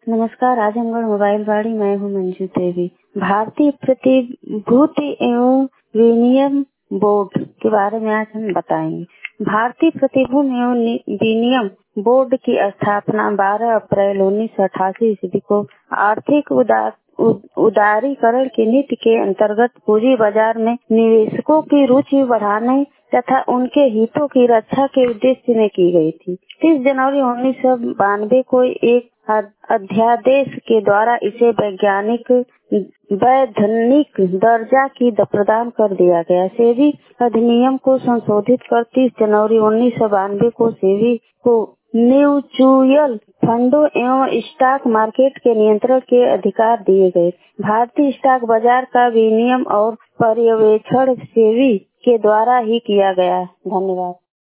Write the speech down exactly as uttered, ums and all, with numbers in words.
नमस्कार, आजमगढ़ मोबाइल वाड़ी। मैं हूँ मंजू देवी। भारतीय प्रतिभूति एवं विनिमय बोर्ड के बारे में आज हम बताएंगे। भारतीय प्रतिभूति एवं विनिमय बोर्ड की स्थापना बारह अप्रैल उन्नीस सौ अठासी ईस्वी को आर्थिक उदार उदारीकरण की नीति के अंतर्गत पूंजी बाजार में निवेशकों की रुचि बढ़ाने तथा उनके हितों की रक्षा के उद्देश्य में की गई थी। तीस जनवरी उन्नीस सौ बानवे को एक अध्यादेश के द्वारा इसे वैज्ञानिक वैधानिक दर्जा की प्रदान कर दिया गया। सेबी अधिनियम को संशोधित कर तीस जनवरी उन्नीस सौ बानवे को सेबी को म्यूचुअल फंडों एवं स्टॉक मार्केट के नियंत्रण के अधिकार दिए गए। भारतीय स्टॉक बाजार का विनियमन और पर्यवेक्षण सेबी के द्वारा ही किया गया। धन्यवाद।